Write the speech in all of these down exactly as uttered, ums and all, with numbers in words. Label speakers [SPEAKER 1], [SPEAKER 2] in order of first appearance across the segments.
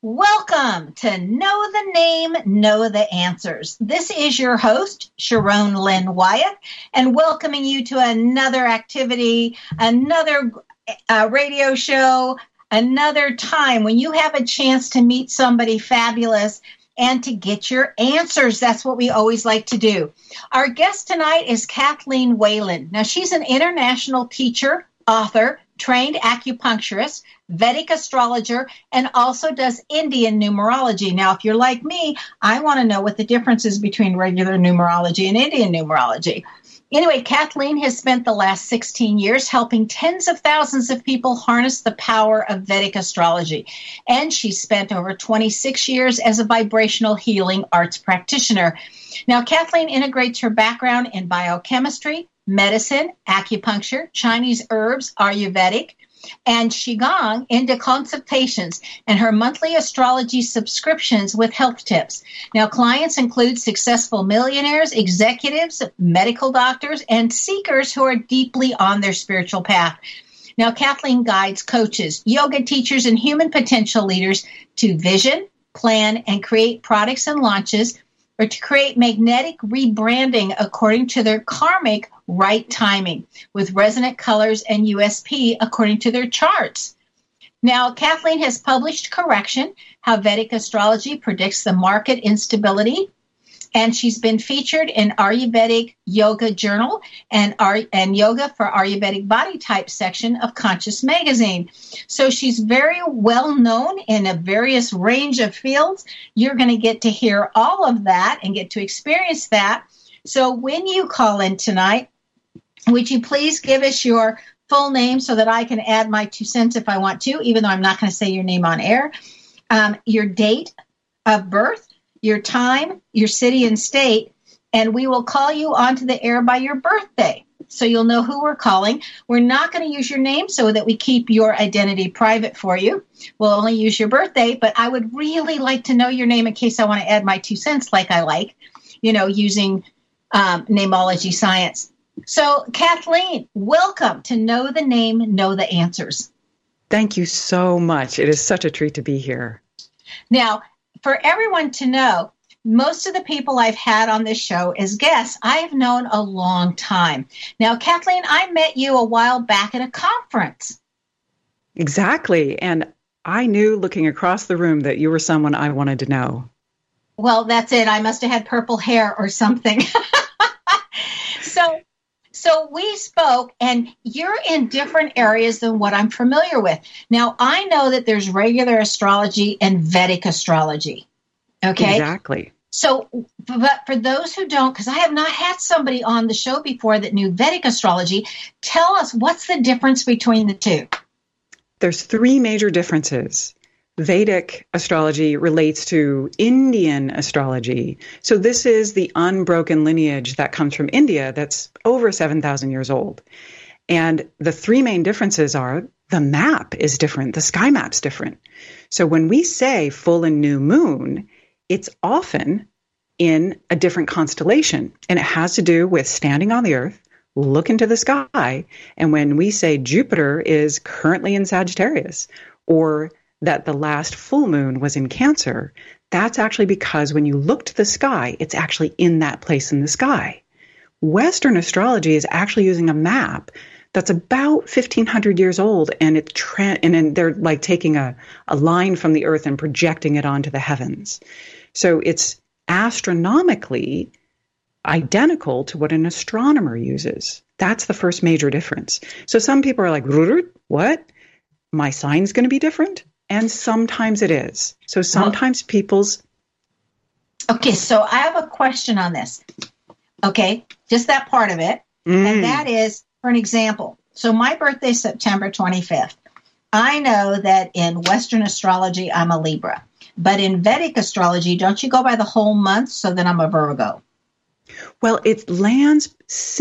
[SPEAKER 1] Welcome to Know the Name, Know the Answers. This is your host, Sharon Lynn Wyeth, and welcoming you to another activity, another uh, radio show, another time when you have a chance to meet somebody fabulous and to get your answers. That's what we always like to do. Our guest tonight is Kathleen Whalen. Now, she's an international teacher, author, trained acupuncturist, Vedic astrologer, and also does Indian numerology. Now, if you're like me, I want to know what the difference is between regular numerology and Indian numerology. Anyway, Kathleen has spent the last sixteen years helping tens of thousands of people harness the power of Vedic astrology. And she's spent over twenty-six years as a vibrational healing arts practitioner. Now, Kathleen integrates her background in biochemistry, medicine, acupuncture, Chinese herbs, Ayurvedic, and Qigong into consultations and her monthly astrology subscriptions with health tips. Now, clients include successful millionaires, executives, medical doctors, and seekers who are deeply on their spiritual path. Now, Kathleen guides coaches, yoga teachers, and human potential leaders to vision, plan, and create products and launches, or to create magnetic rebranding according to their karmic right timing with resonant colors and U S P according to their charts. Now, Kathleen has published Correction, How Vedic Astrology Predicts the Market Instability, and she's been featured in Ayurvedic Yoga Journal and Ar- and Yoga for Ayurvedic Body Type section of Conscious Magazine. So she's very well known in a various range of fields. You're going to get to hear all of that and get to experience that. So when you call in tonight, would you please give us your full name so that I can add my two cents if I want to, even though I'm not going to say your name on air, um, your date of birth, your time, your city and state, and we will call you onto the air by your birthday. So you'll know who we're calling. We're not going to use your name so that we keep your identity private for you. We'll only use your birthday, but I would really like to know your name in case I want to add my two cents like I like, you know, using um, namology science. So, Kathleen, welcome to Know the Name, Know the Answers.
[SPEAKER 2] Thank you so much. It is such a treat to be here.
[SPEAKER 1] Now, for everyone to know, most of the people I've had on this show as guests, I have known a long time. Now, Kathleen, I met you a while back at a conference.
[SPEAKER 2] Exactly. And I knew looking across the room that you were someone I wanted to know.
[SPEAKER 1] Well, that's it. I must have had purple hair or something. so, so we spoke, and you're in different areas than what I'm familiar with. Now, I know that there's regular astrology and Vedic astrology. Okay?
[SPEAKER 2] Exactly.
[SPEAKER 1] So, but for those who don't, because I have not had somebody on the show before that knew Vedic astrology, tell us what's the difference between the two?
[SPEAKER 2] There's three major differences. Vedic astrology relates to Indian astrology. So this is the unbroken lineage that comes from India that's over seven thousand years old. And the three main differences are the map is different. The sky map's different. So when we say full and new moon, it's often in a different constellation. And it has to do with standing on the earth, look into the sky. And when we say Jupiter is currently in Sagittarius, or that the last full moon was in Cancer, that's actually because when you look to the sky, it's actually in that place in the sky. Western astrology is actually using a map that's about fifteen hundred years old, and it's tra- and then they're like taking a, a line from the earth and projecting it onto the heavens. So it's astronomically identical to what an astronomer uses. That's the first major difference. So some people are like, what? My sign's going to be different? And sometimes it is. So sometimes well, people's...
[SPEAKER 1] Okay, so I have a question on this. Okay, just that part of it. Mm. And that is, for an example, so my birthday is September twenty-fifth. I know that in Western astrology, I'm a Libra. But in Vedic astrology, don't you go by the whole month? So then I'm a Virgo.
[SPEAKER 2] Well, it lands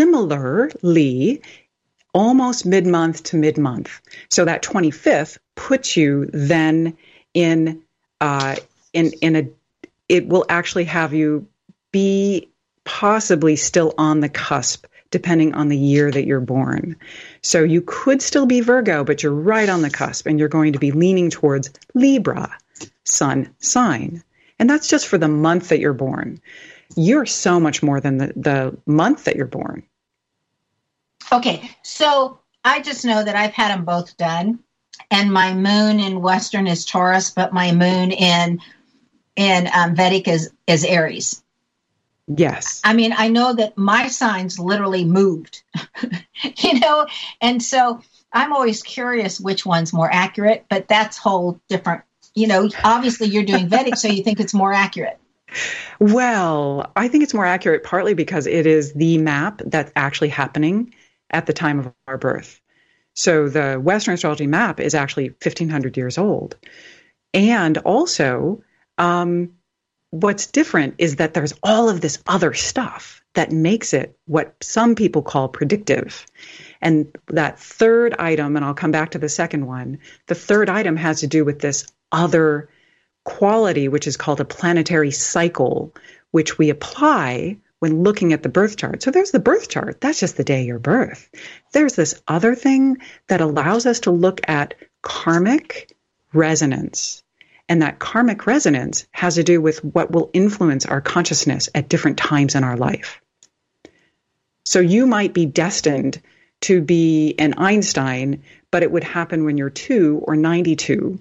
[SPEAKER 2] similarly almost mid-month to mid-month. So that twenty-fifth puts you then in uh, in in a. It will actually have you be possibly still on the cusp, depending on the year that you're born. So you could still be Virgo, but you're right on the cusp, and you're going to be leaning towards Libra. sun sign. And that's just for the month that you're born. You're so much more than the, the month that you're born.
[SPEAKER 1] Okay, so I just know that I've had them both done. And my moon in Western is Taurus, but my moon in in um, Vedic is, is Aries.
[SPEAKER 2] Yes.
[SPEAKER 1] I mean, I know that my signs literally moved, you know, and so I'm always curious which one's more accurate, but that's whole different, you know, obviously you're doing Vedic, so you think it's more accurate.
[SPEAKER 2] Well, I think it's more accurate partly because it is the map that's actually happening at the time of our birth. So the Western astrology map is actually fifteen hundred years old. And also, um, what's different is that there's all of this other stuff that makes it what some people call predictive. And that third item, and I'll come back to the second one, the third item has to do with this other quality, which is called a planetary cycle, which we apply when looking at the birth chart. So there's the birth chart. That's just the day of your birth. There's this other thing that allows us to look at karmic resonance. And that karmic resonance has to do with what will influence our consciousness at different times in our life. So you might be destined to be an Einstein, but it would happen when you're two or ninety-two,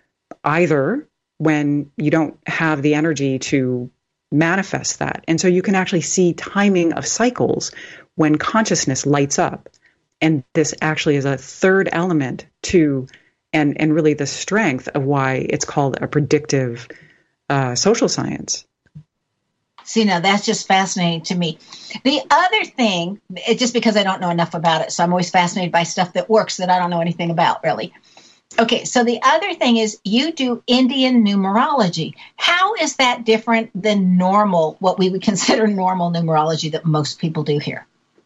[SPEAKER 2] either when you don't have the energy to manifest that. And so you can actually see timing of cycles when consciousness lights up. And this actually is a third element to, and, and really the strength of why it's called a predictive uh, social science.
[SPEAKER 1] See, now that's just fascinating to me. The other thing, it, just because I don't know enough about it, so I'm always fascinated by stuff that works that I don't know anything about, really. Okay, so the other thing is you do Indian numerology. How is that different than normal, what we would consider normal numerology that most people do here?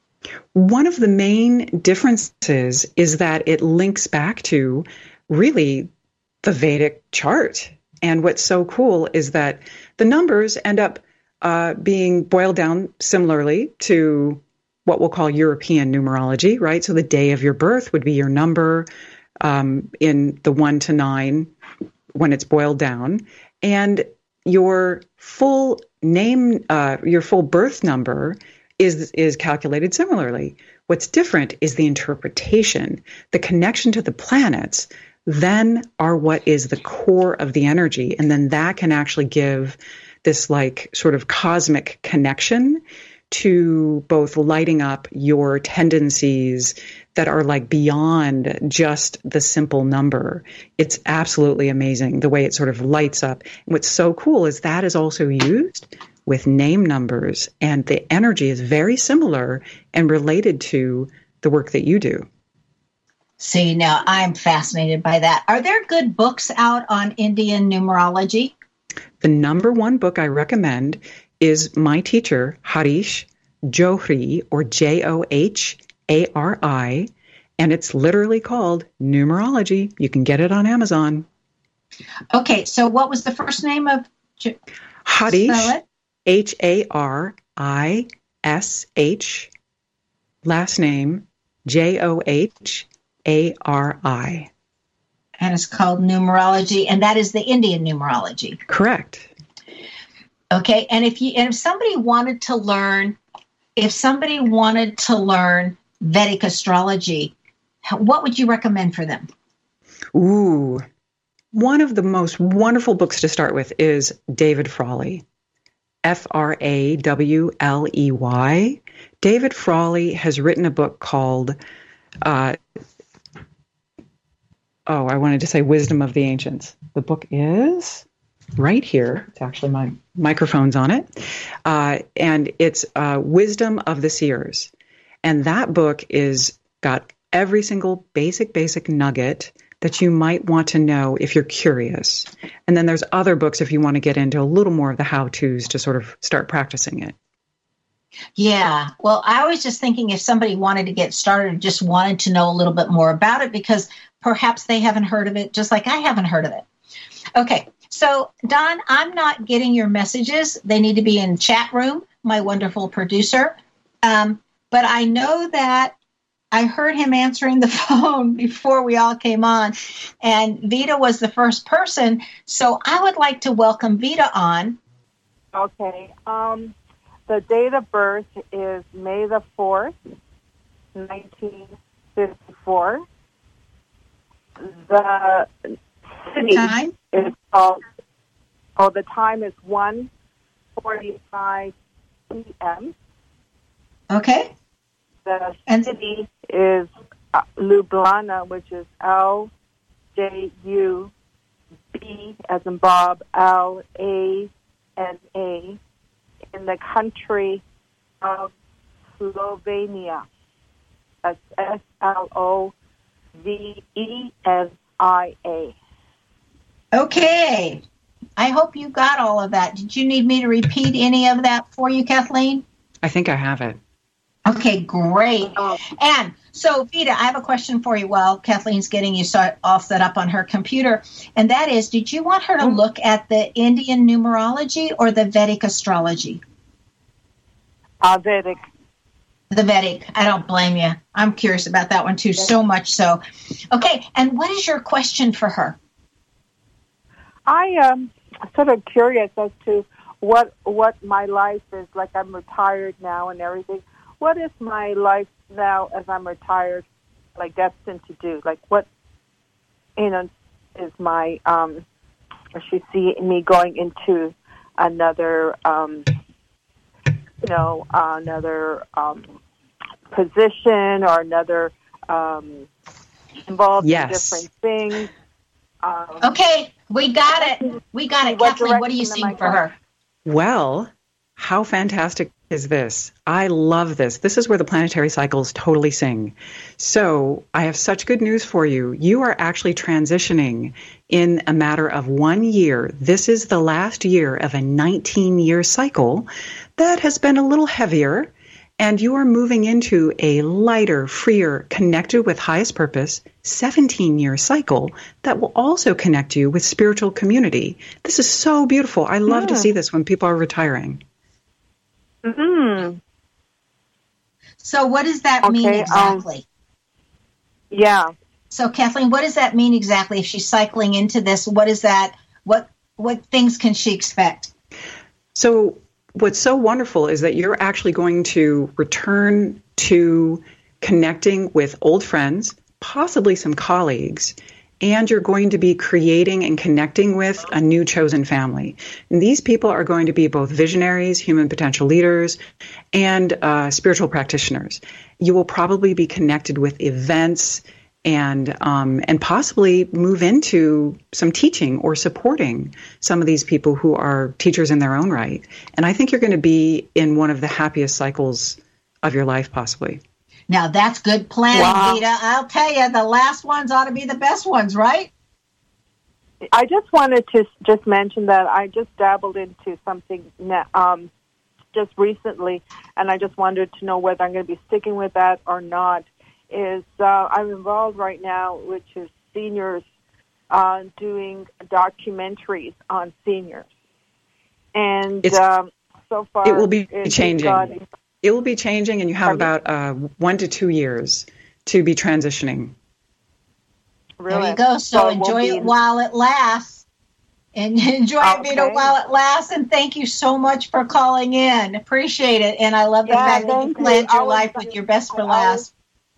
[SPEAKER 2] One of the main differences is that it links back to really the Vedic chart. And what's so cool is that the numbers end up uh, being boiled down similarly to what we'll call European numerology, right? So the day of your birth would be your number um, in the one to nine when it's boiled down. And your full name, uh, your full birth number is is calculated similarly. What's different is the interpretation, the connection to the planets, then are what is the core of the energy. And then that can actually give this like sort of cosmic connection to both lighting up your tendencies that are like beyond just the simple number. It's absolutely amazing the way it sort of lights up. And what's so cool is that is also used with name numbers, and the energy is very similar and related to the work that you do.
[SPEAKER 1] See, now I'm fascinated by that. Are there good books out on Indian numerology?
[SPEAKER 2] The number one book I recommend is my teacher, Harish Johri, or J O H A R I, and it's literally called Numerology. You can get it on Amazon.
[SPEAKER 1] Okay, so what was the first name of J-
[SPEAKER 2] Harish? H A R I S H, last name J O H A R I.
[SPEAKER 1] And it's called Numerology, and that is the Indian numerology.
[SPEAKER 2] Correct.
[SPEAKER 1] Okay, and if you and if somebody wanted to learn, if somebody wanted to learn Vedic astrology, what would you recommend for them?
[SPEAKER 2] Ooh, one of the most wonderful books to start with is David Frawley. F R A W L E Y. David Frawley has written a book called, uh, oh, I wanted to say Wisdom of the Ancients. The book is right here. It's actually my microphone's on it. Uh, and it's uh, Wisdom of the Seers. And that book is got every single basic, basic nugget that you might want to know if you're curious. And then there's other books if you want to get into a little more of the how-tos to sort of start practicing it.
[SPEAKER 1] Yeah. Well, I was just thinking if somebody wanted to get started, just wanted to know a little bit more about it, because perhaps they haven't heard of it, just like I haven't heard of it. Okay. So, Don, I'm not getting your messages. They need to be in chat room, my wonderful producer. Um, but I know that I heard him answering the phone before we all came on, and Vita was the first person. So I would like to welcome Vita on.
[SPEAKER 3] Okay. Um, the date of birth is May the fourth, nineteen fifty-four. The city
[SPEAKER 1] Time?
[SPEAKER 3] is called, oh, the time is one forty-five p.m.
[SPEAKER 1] Okay.
[SPEAKER 3] The
[SPEAKER 1] And-
[SPEAKER 3] city is uh, Ljubljana, which is L J U B as in Bob, L A N A, in the country of Slovenia. That's S L O V E N I A.
[SPEAKER 1] Okay. I hope you got all of that. Did you need me to repeat any of that for you, Kathleen?
[SPEAKER 2] I think I have it.
[SPEAKER 1] Okay, great.
[SPEAKER 3] Oh.
[SPEAKER 1] And so, Vita, I have a question for you while Kathleen's getting you set, all set up on her computer. And that is, did you want her to look at the Indian numerology or the Vedic astrology?
[SPEAKER 3] Uh, Vedic.
[SPEAKER 1] The Vedic. I don't blame you. I'm curious about that one, too, so much so. Okay, and what is your question for her?
[SPEAKER 3] I am sort of curious as to what what my life is like. I'm retired now and everything. What is my life now as I'm retired, like, destined to do? Like, what, you know, is my, um, does she see me going into another, um, you know, uh, another um, position or another um, involved
[SPEAKER 2] Yes.
[SPEAKER 3] in different things? Um,
[SPEAKER 1] Okay, we got it. We got it.
[SPEAKER 3] What
[SPEAKER 1] Kathleen, what are you
[SPEAKER 3] direction am I
[SPEAKER 1] seeing for her?
[SPEAKER 2] Well, how fantastic is this? I love this. This is where the planetary cycles totally sing. So I have such good news for you. You are actually transitioning in a matter of one year. This is the last year of a nineteen-year cycle that has been a little heavier, and you are moving into a lighter, freer, connected with highest purpose, seventeen-year cycle that will also connect you with spiritual community. This is so beautiful. I love
[SPEAKER 3] Mm.
[SPEAKER 2] to see this when people are retiring.
[SPEAKER 3] mm,
[SPEAKER 1] So what does that
[SPEAKER 3] Okay,
[SPEAKER 1] mean
[SPEAKER 3] um,
[SPEAKER 1] exactly?
[SPEAKER 3] yeah.
[SPEAKER 1] So Kathleen, what does that mean exactly? If she's cycling into this, what is that? What what things can she expect?
[SPEAKER 2] So what's so wonderful is that you're actually going to return to connecting with old friends, possibly some colleagues, and you're going to be creating and connecting with a new chosen family. And these people are going to be both visionaries, human potential leaders, and uh, spiritual practitioners. You will probably be connected with events and um, and possibly move into some teaching or supporting some of these people who are teachers in their own right. And I think you're going to be in one of the happiest cycles of your life, possibly.
[SPEAKER 1] Now that's good planning,
[SPEAKER 3] Wow.
[SPEAKER 1] Vita. I'll tell you, the last ones ought to be the best ones, right?
[SPEAKER 3] I just wanted to s- just mention that I just dabbled into something na- um, just recently, and I just wanted to know whether I'm going to be sticking with that or not. Is uh, I'm involved right now, which is seniors uh, doing documentaries on seniors, and
[SPEAKER 2] It's-
[SPEAKER 3] um, so far
[SPEAKER 2] it will be
[SPEAKER 3] it's
[SPEAKER 2] changing.
[SPEAKER 3] gone-
[SPEAKER 2] It will be changing, and you have
[SPEAKER 3] Pardon me?
[SPEAKER 2] about uh, one to two years to be transitioning.
[SPEAKER 3] Really?
[SPEAKER 1] There you go. So,
[SPEAKER 3] it won't
[SPEAKER 1] enjoy
[SPEAKER 3] be
[SPEAKER 1] it
[SPEAKER 3] in-
[SPEAKER 1] while it lasts. And enjoy it, Vita,
[SPEAKER 3] Okay.
[SPEAKER 1] while it lasts. And thank you so much for calling in. Appreciate it. And I love the
[SPEAKER 3] Yeah,
[SPEAKER 1] fact that you
[SPEAKER 3] thank you.
[SPEAKER 1] planned
[SPEAKER 3] I
[SPEAKER 1] your
[SPEAKER 3] was-
[SPEAKER 1] life with your best for
[SPEAKER 3] I was-
[SPEAKER 1] last.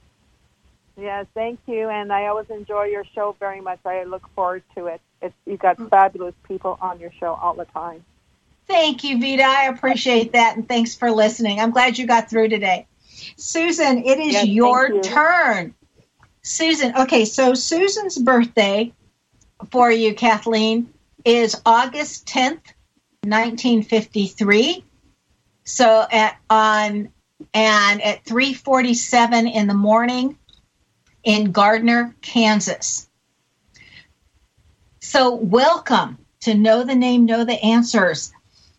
[SPEAKER 3] Yes, thank you, and I always enjoy your show very much. I look forward to it. It's, you've got fabulous people on your show all the time.
[SPEAKER 1] Thank you, Vita. I appreciate that, and thanks for listening. I'm glad you got through today. Susan, it is
[SPEAKER 3] Yes, thank
[SPEAKER 1] your
[SPEAKER 3] you.
[SPEAKER 1] turn. Susan, okay, so Susan's birthday for you, Kathleen, is August tenth, nineteen fifty-three. So at on and at three forty-seven in the morning in Gardner, Kansas. So welcome to Know the Name, Know the Answers.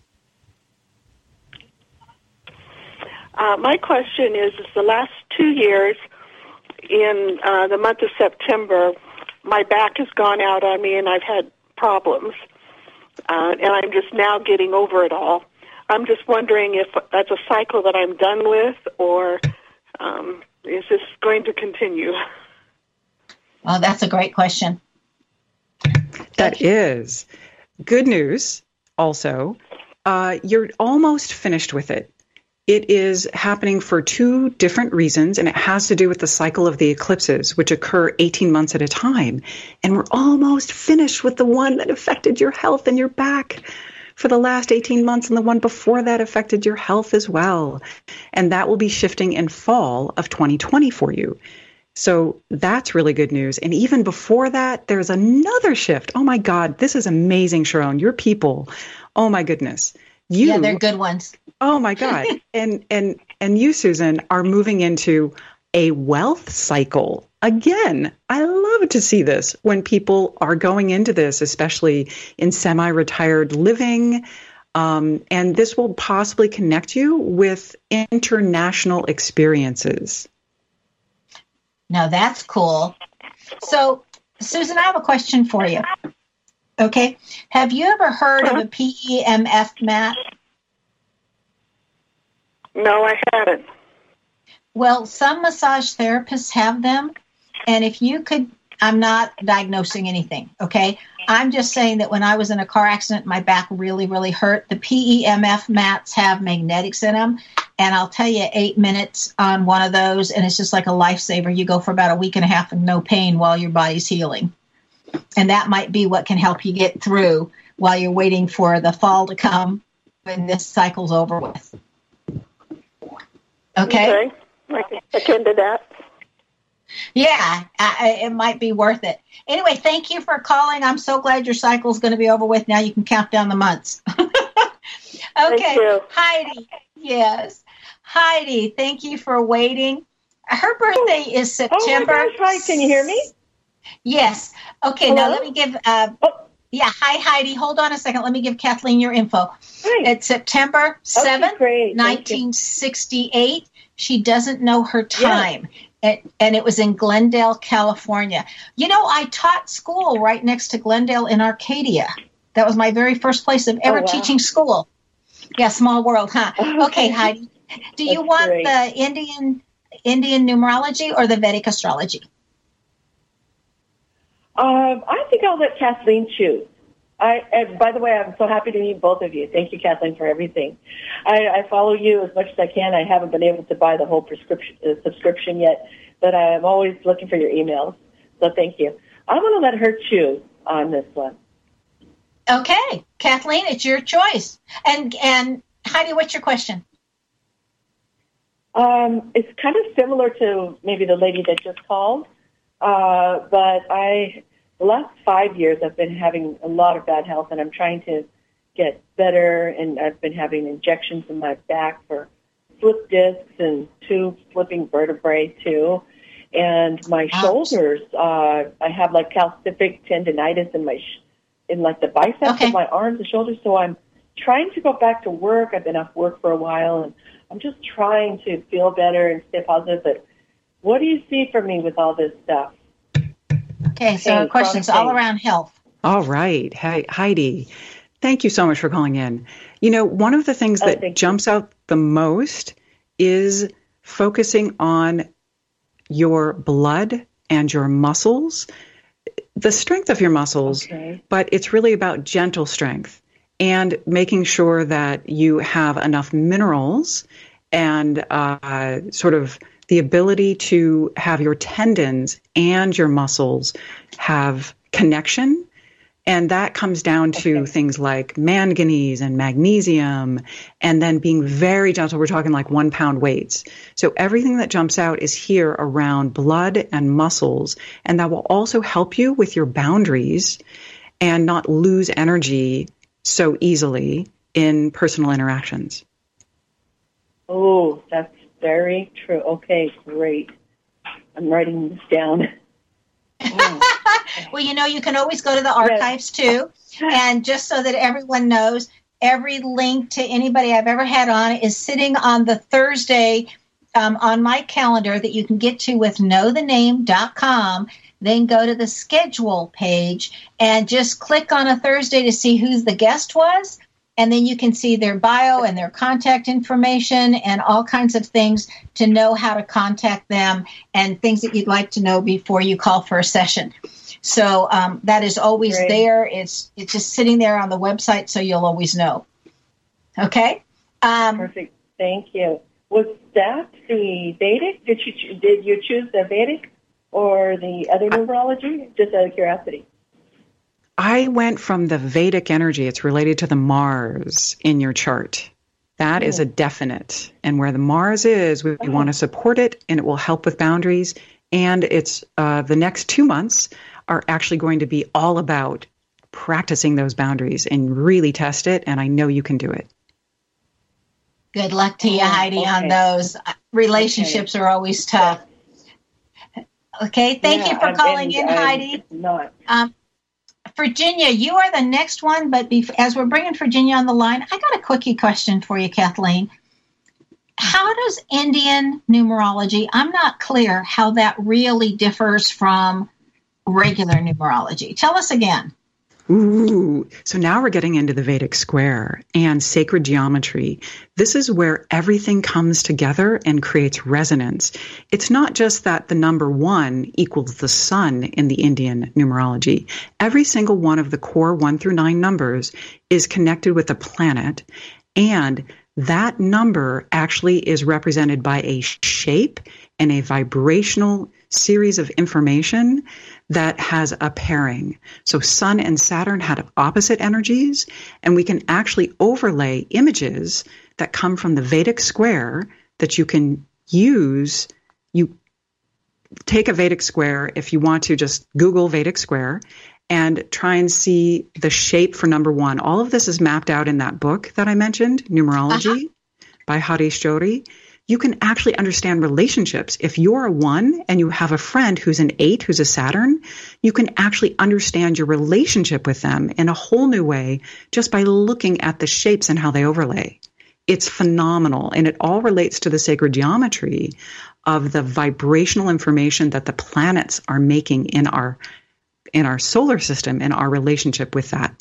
[SPEAKER 4] Uh, my question is, is the last two years in uh, the month of September, my back has gone out on me and I've had problems. Uh, and I'm just now getting over it all. I'm just wondering if that's a cycle that I'm done with, or um, is this going to continue?
[SPEAKER 1] Oh, that's a great question.
[SPEAKER 2] That is. Good news, also, uh, you're almost finished with it. It is happening for two different reasons, and it has to do with the cycle of the eclipses, which occur eighteen months at a time. And we're almost finished with the one that affected your health and your back for the last eighteen months, and the one before that affected your health as well. And that will be shifting in fall of twenty twenty for you. So that's really good news. And even before that, there's another shift. Oh my God, this is amazing, Sharon. Your people, oh my goodness. You,
[SPEAKER 1] yeah, they're good ones.
[SPEAKER 2] Oh my God. and and and you, Susan, are moving into a wealth cycle. Again, I love to see this when people are going into this, especially in semi-retired living. Um, and this will possibly connect you with international experiences.
[SPEAKER 1] Now that's cool. So, Susan, I have a question for you. Okay. Have you ever heard of a P E M F mat?
[SPEAKER 4] No, I hadn't.
[SPEAKER 1] Well, some massage therapists have them. And if you could, I'm not diagnosing anything, okay? I'm just saying that when I was in a car accident, my back really, really hurt. The P E M F mats have magnetics in them. And I'll tell you, eight minutes on one of those, and it's just like a lifesaver. You go for about a week and a half and no pain while your body's healing. And that might be what can help you get through while you're waiting for the fall to come when this cycle's over with. Okay?
[SPEAKER 4] Okay. I can look into that.
[SPEAKER 1] Yeah, I, it might be worth it. Anyway, thank you for calling. I'm so glad your cycle's going to be over with. Now you can count down the months. Okay.
[SPEAKER 4] Thank you.
[SPEAKER 1] Heidi. Yes. Heidi, thank you for waiting. Her birthday is September.
[SPEAKER 5] Oh my gosh, hi, can you hear me?
[SPEAKER 1] Yes. Okay,
[SPEAKER 5] Hello?
[SPEAKER 1] now let me give, uh,
[SPEAKER 5] Oh.
[SPEAKER 1] yeah, hi, Heidi. Hold on a second. Let me give Kathleen your info.
[SPEAKER 5] Hi.
[SPEAKER 1] It's September seventh,
[SPEAKER 5] great. Thank you.
[SPEAKER 1] nineteen sixty-eight. She doesn't know her time. It, and it was in Glendale, California. You know, I taught school right next to Glendale in Arcadia. That was my very first place of ever
[SPEAKER 5] Oh, wow.
[SPEAKER 1] teaching school. Yeah, small world, huh? Okay, Heidi. Do you
[SPEAKER 5] That's
[SPEAKER 1] want
[SPEAKER 5] great.
[SPEAKER 1] the Indian Indian numerology or the Vedic astrology?
[SPEAKER 5] Um, I think I'll let Kathleen choose. I, and by the way, I'm so happy to meet both of you. Thank you, Kathleen, for everything. I, I follow you as much as I can. I haven't been able to buy the whole prescription uh, subscription yet, but I'm always looking for your emails. So thank you. I'm going to let her choose on this one.
[SPEAKER 1] Okay, Kathleen, it's your choice. And and Heidi, what's your question?
[SPEAKER 5] Um, it's kind of similar to maybe the lady that just called, uh, but I, the last five years I've been having a lot of bad health, and I'm trying to get better, and I've been having injections in my back for slip discs and two flipping vertebrae too, and my
[SPEAKER 1] Ouch.
[SPEAKER 5] shoulders, uh, I have like calcific tendonitis in my, sh- in like the biceps
[SPEAKER 1] Okay.
[SPEAKER 5] of my arms and shoulders, so I'm trying to go back to work. I've been off work for a while, and I'm just trying to feel better and stay positive, but what do you see for me with all this stuff?
[SPEAKER 1] Okay, so
[SPEAKER 5] Pain,
[SPEAKER 1] our questions
[SPEAKER 5] chronic
[SPEAKER 1] all
[SPEAKER 5] pain.
[SPEAKER 1] around health.
[SPEAKER 2] All right. Hi, Heidi, thank you so much for calling in. You know, one of the things
[SPEAKER 5] Oh,
[SPEAKER 2] that
[SPEAKER 5] thank you.
[SPEAKER 2] jumps out the most is focusing on your blood and your muscles, the strength of your muscles,
[SPEAKER 5] Okay.
[SPEAKER 2] but it's really about gentle strength and making sure that you have enough minerals and uh, sort of the ability to have your tendons and your muscles have connection. And that comes down to
[SPEAKER 5] Okay.
[SPEAKER 2] things like manganese and magnesium, and then being very gentle. We're talking like one pound weights. So everything that jumps out is here around blood and muscles. And that will also help you with your boundaries and not lose energy so easily in personal interactions.
[SPEAKER 5] Oh, that's very true. Okay, great. I'm writing this down. Oh.
[SPEAKER 1] Well, you know, you can always go to the archives too. And just so that everyone knows, every link to anybody I've ever had on is sitting on the Thursday um, on my calendar that you can get to with know the name dot com. Then go to the schedule page and just click on a Thursday to see who the guest was. And then you can see their bio and their contact information and all kinds of things to know how to contact them and things that you'd like to know before you call for a session. So um, that is always
[SPEAKER 5] Great.
[SPEAKER 1] there. It's it's just sitting there on the website, so you'll always know. Okay? Um,
[SPEAKER 5] Perfect. Thank you. Was that the Vedic? Did you did you choose the Vedic or the other numerology? Just out of curiosity.
[SPEAKER 2] I went from the Vedic energy. It's related to the Mars in your chart. That is a definite. And where the Mars is, we, we want to support it, and it will help with boundaries. And it's uh, the next two months are actually going to be all about practicing those boundaries and really test it. And I know you can do it.
[SPEAKER 1] Good luck to you,
[SPEAKER 5] Oh,
[SPEAKER 1] Heidi,
[SPEAKER 5] okay.
[SPEAKER 1] on those. Relationships are always tough. Okay, thank
[SPEAKER 5] Yeah,
[SPEAKER 1] you for
[SPEAKER 5] I'm-
[SPEAKER 1] calling
[SPEAKER 5] and
[SPEAKER 1] in,
[SPEAKER 5] I'm
[SPEAKER 1] Heidi.
[SPEAKER 5] Not.
[SPEAKER 1] Um, Virginia, you are the next one, but bef- as we're bringing Virginia on the line, I got a quickie question for you, Kathleen. How does Indian numerology, I'm not clear how that really differs from regular numerology. Tell us again.
[SPEAKER 2] Ooh, so now we're getting into the Vedic square and sacred geometry. This is where everything comes together and creates resonance. It's not just that the number one equals the sun in the Indian numerology. Every single one of the core one through nine numbers is connected with a planet, and that number actually is represented by a shape and a vibrational series of information that has a pairing. So Sun and Saturn had opposite energies, and we can actually overlay images that come from the Vedic square that you can use. You take a Vedic square, if you want to just Google Vedic square, and try and see the shape for number one. All of this is mapped out in that book that I mentioned, Numerology, uh-huh. by Harish Jodi. You can actually understand relationships. If you're a one and you have a friend who's an eight, who's a Saturn, you can actually understand your relationship with them in a whole new way just by looking at the shapes and how they overlay. It's phenomenal. And it all relates to the sacred geometry of the vibrational information that the planets are making in our in our solar system and our relationship with that.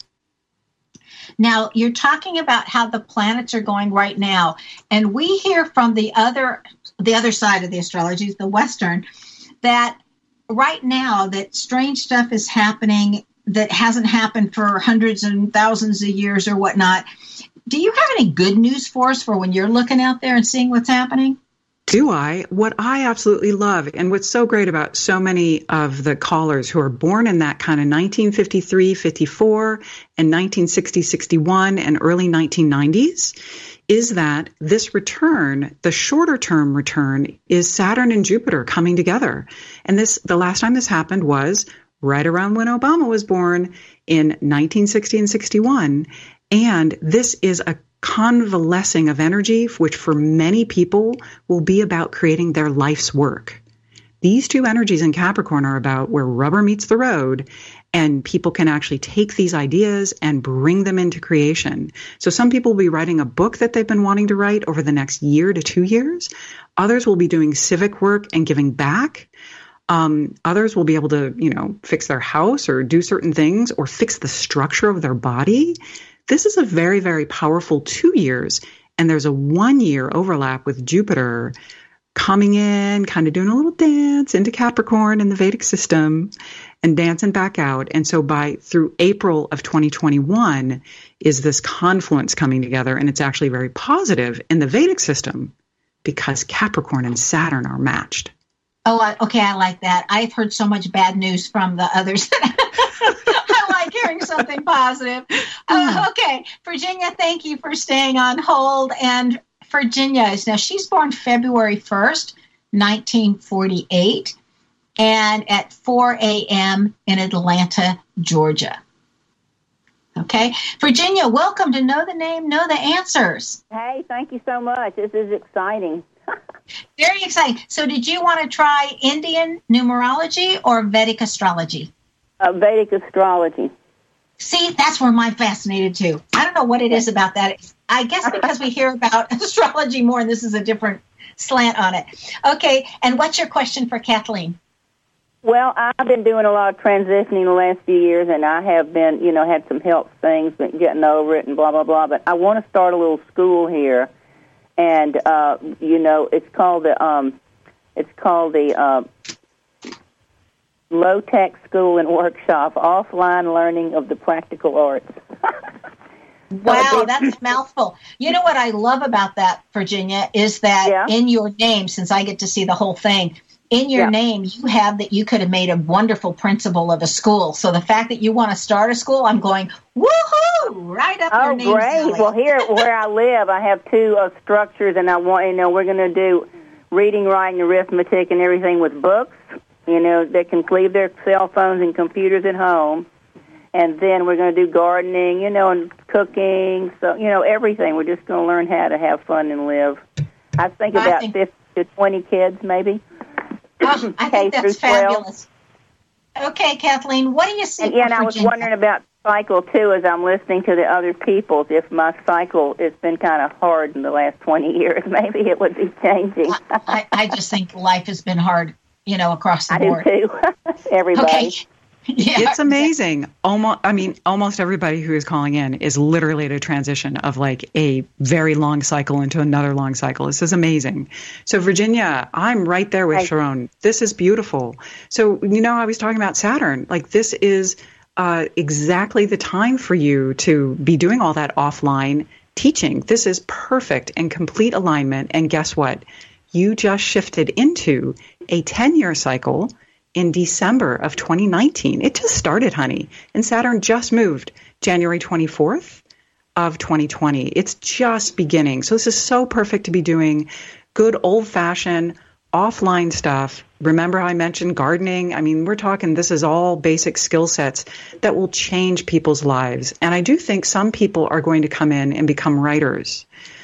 [SPEAKER 1] Now, you're talking about how the planets are going right now, and we hear from the other the other side of the astrology, the Western, that right now that strange stuff is happening that hasn't happened for hundreds and thousands of years or whatnot. Do you have any good news for us for when you're looking out there and seeing what's happening?
[SPEAKER 2] Do I? What I absolutely love, and what's so great about so many of the callers who are born in that kind of nineteen fifty-three, fifty-four, and nineteen sixty, sixty-one, and early nineteen nineties, is that this return, the shorter term return, is Saturn and Jupiter coming together. And this, the last time this happened was right around when Obama was born in nineteen sixty and sixty-one. And this is a convalescing of energy, which for many people will be about creating their life's work. These two energies in Capricorn are about where rubber meets the road, and people can actually take these ideas and bring them into creation. So some people will be writing a book that they've been wanting to write over the next year to two years. Others will be doing civic work and giving back. Um, others will be able to, you know, fix their house or do certain things or fix the structure of their body. This is a very, very powerful two years, and there's a one-year overlap with Jupiter coming in, kind of doing a little dance into Capricorn in the Vedic system and dancing back out. And so by through April of twenty twenty-one is this confluence coming together, and it's actually very positive in the Vedic system because Capricorn and Saturn are matched.
[SPEAKER 1] Oh, I, okay, I like that. I've heard so much bad news from the others. I like hearing something positive. Uh, okay, Virginia, thank you for staying on hold. And Virginia is now, she's born February first, nineteen forty-eight, and at four a.m. in Atlanta, Georgia. Okay, Virginia, welcome to Know the Name, Know the Answers.
[SPEAKER 6] Hey, thank you so much. This is exciting.
[SPEAKER 1] Very exciting. So did you want to try Indian numerology or Vedic astrology?
[SPEAKER 6] Uh, Vedic astrology.
[SPEAKER 1] See, that's where I'm fascinated too. I don't know what it is about that. I guess because we hear about astrology more, and this is a different slant on it. Okay, and what's your question for Kathleen?
[SPEAKER 6] Well, I've been doing a lot of transitioning the last few years, and I have been, you know, had some health things, but getting over it and blah, blah, blah. But I want to start a little school here, and, uh, you know, it's called the, um, it's called the uh, Low-Tech School and Workshop, Offline Learning of the Practical Arts.
[SPEAKER 1] Wow, that's a mouthful. You know what I love about that, Virginia, is that
[SPEAKER 6] Yeah.
[SPEAKER 1] in your name, since I get to see the whole thing, in your
[SPEAKER 6] Yeah.
[SPEAKER 1] name, you have that you could have made a wonderful principal of a school. So the fact that you want to start a school, I'm going, woohoo, right up your
[SPEAKER 6] Oh,
[SPEAKER 1] name.
[SPEAKER 6] great.
[SPEAKER 1] Sally.
[SPEAKER 6] Well, here where I live, I have two uh, structures, and I want, you know, we're going to do reading, writing, arithmetic, and everything with books, you know, they can leave their cell phones and computers at home. And then we're going to do gardening, you know, and cooking, so, you know, everything. We're just going to learn how to have fun and live. I think
[SPEAKER 1] I
[SPEAKER 6] about
[SPEAKER 1] think-
[SPEAKER 6] fifty to twenty kids, maybe.
[SPEAKER 1] Oh, I
[SPEAKER 6] K
[SPEAKER 1] think
[SPEAKER 6] through
[SPEAKER 1] that's
[SPEAKER 6] twelve.
[SPEAKER 1] fabulous. Okay, Kathleen, what do you see
[SPEAKER 6] And, yeah,
[SPEAKER 1] for
[SPEAKER 6] and I was
[SPEAKER 1] Virginia?
[SPEAKER 6] wondering about cycle, too, as I'm listening to the other people's. If my cycle has been kind of hard in the last twenty years, maybe it would be changing.
[SPEAKER 1] I, I just think life has been hard, you know, across the
[SPEAKER 6] I
[SPEAKER 1] board.
[SPEAKER 6] do, too. Everybody.
[SPEAKER 1] Okay. Yeah.
[SPEAKER 2] It's amazing. Almost, I mean, almost everybody who is calling in is literally at a transition of like a very long cycle into another long cycle. This is amazing. So, Virginia, I'm right there with
[SPEAKER 6] Hi.
[SPEAKER 2] Sharon. This is beautiful. So, you know, I was talking about Saturn. Like, this is uh, exactly the time for you to be doing all that offline teaching. This is perfect and complete alignment. And guess what? You just shifted into a ten-year cycle in December of twenty nineteen. It just started, honey. And Saturn just moved January twenty-fourth of twenty twenty. It's just beginning. So this is so perfect to be doing good old-fashioned offline stuff. Remember I mentioned gardening? I mean, we're talking, this is all basic skill sets that will change people's lives. And I do think some people are going to come in and become writers.